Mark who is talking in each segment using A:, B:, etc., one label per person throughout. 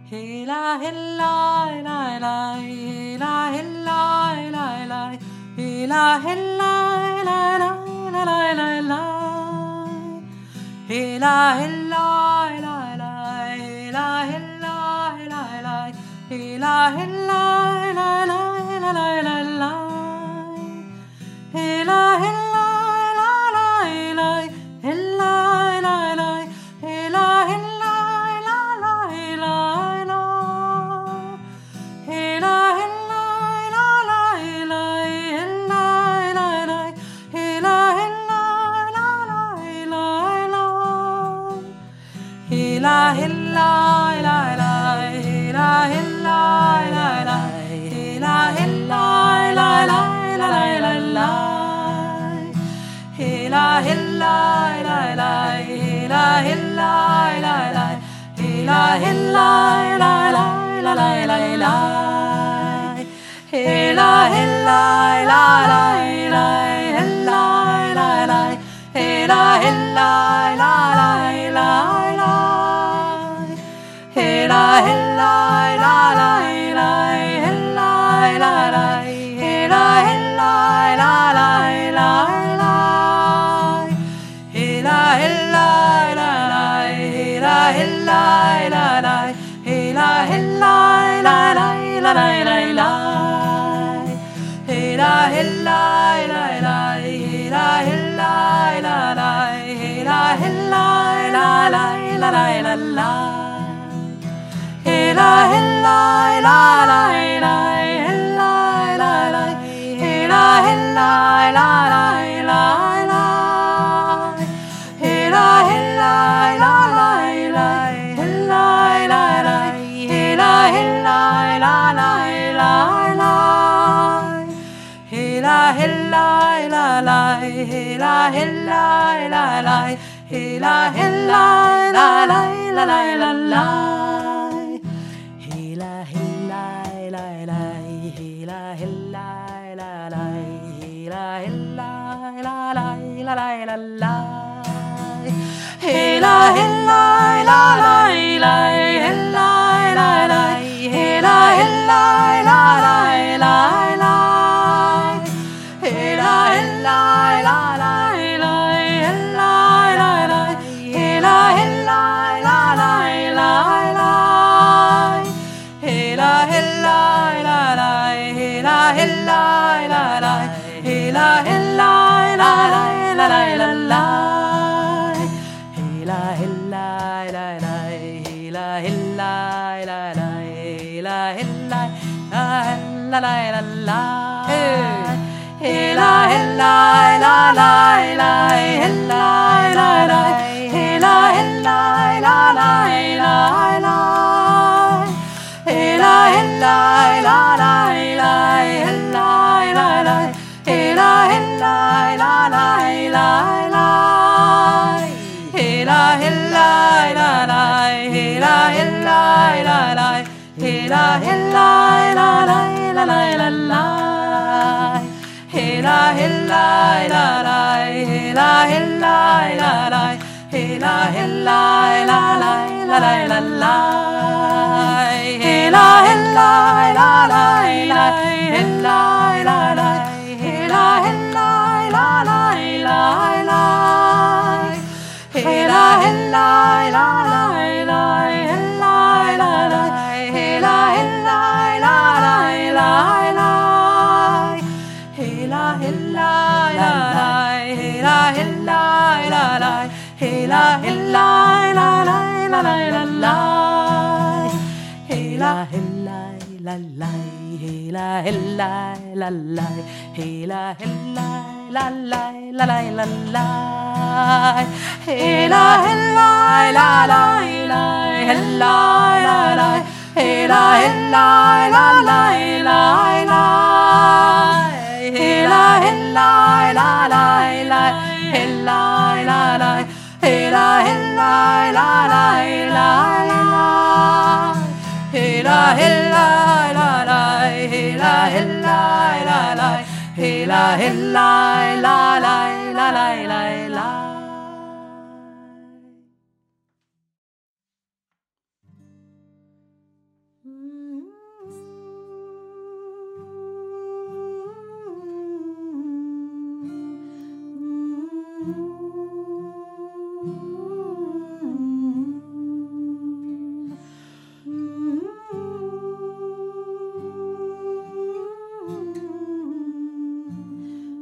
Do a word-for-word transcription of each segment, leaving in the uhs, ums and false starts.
A: Hey la hey la la la, hey la hey la la la, hey la hey la la la la la la, hey la hey la la la, hey la hey la la la, hey la hey la la la la la la, hey la hey la la la, hey la hey la la la, hey la hey la. La la la la la, la la la la la, la la la la la la la la, la la la la la, la la la la la, la la la la la la la la, la la la la la la, la la la la. Hey la hey la la la hey la hey la la la hey la hey la la la hey la hey la hey la la la hey la hey la la la hey la hey la la la la la la hey la hey la la la hey la hey la la la hey la hey la la la la la la. Hey la hey la la la hey la hey la la la hey la hey la la la hey la hey la hey la la la hey la hey la la la hey la hey la la la hey la hey la hey la la la hey la hey la la la hey la hey la la la la la la. La la la la, la la la la, la la la la, la la la. Hey la hey la la la, la hey la la la, hey la hey la la la, la la. Hey la hey la la la, la hey la la la, hey la hey la la la, la la. Hey la hey la la la, hey la hey la la la, hey la hey la la la la la la, hey la hey la la la, hey la hey la la la, hey la hey la la la la, hey la hey la la la, hey la hey la la la, hey la hey la la la, hey la. Hey la hey la la la hey la hey la la la hey la hey la la la hey la la hey la hey la la la hey la hey la la la hey la hey la la la la la la hey la hey la la la hey la hey la la la hey la hey la la la la la la. Hey la hey la la la hey la hey la la la hey la hey la la la hey la la hey la hey la la la hey la hey la la la hey la hey la la la hey la hey la hey la la la hey la hey la la la hey la hey la la la la la la. Hey la hey la la la, hey la hey la la la, hey la hey la la la la la la, hey la hey la la la, hey la hey la la la, hey la hey la la la, hey la hey la hey la la la, hey la hey la la la, hey la hey la la la, hey la. Hey la hey la la la, hey la hey la la la, hey la hey la la la la la la.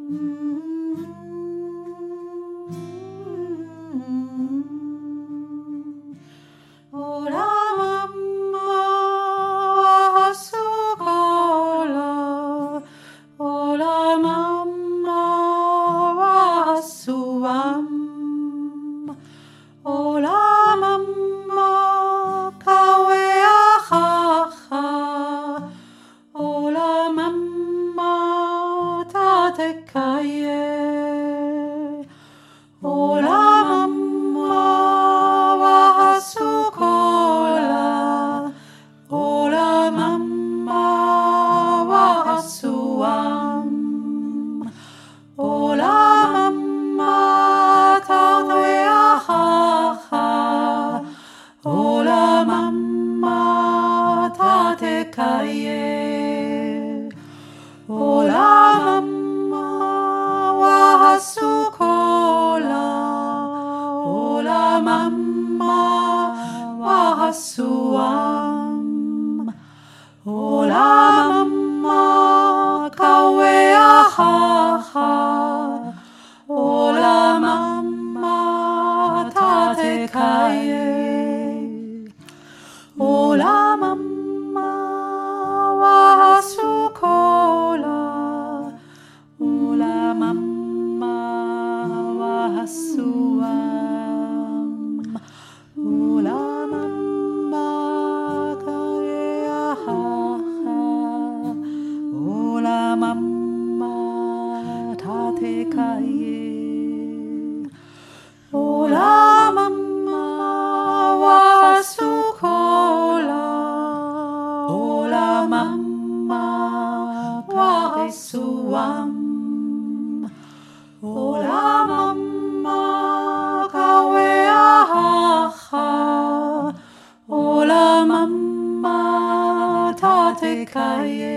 A: Kaye